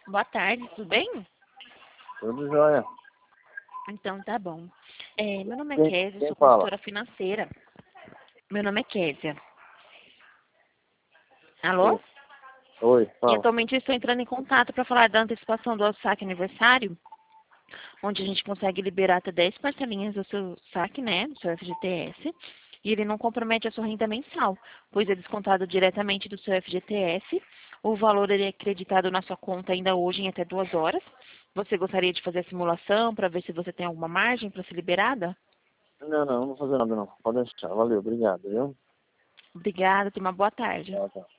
Boa tarde, tudo bem? Tudo jóia. Então tá bom. Meu nome é Quem, Kézia, quem sou fala? consultora financeira. Meu nome é Kézia. Alô? Oi, oi, E fala. atualmente eu estou entrando em contato para falar da antecipação do saque aniversário, onde a gente consegue liberar até 10 parcelinhas do seu saque, né, do seu FGTS, e ele não compromete a sua renda mensal, pois é descontado diretamente do seu FGTS. O valor ele é acreditado na sua conta ainda hoje em até 2 horas. Você gostaria de fazer a simulação para ver se você tem alguma margem para ser liberada? Não vou fazer nada não. Pode deixar. Valeu, obrigado, viu? Obrigada, tenha uma boa tarde. Tchau, tchau.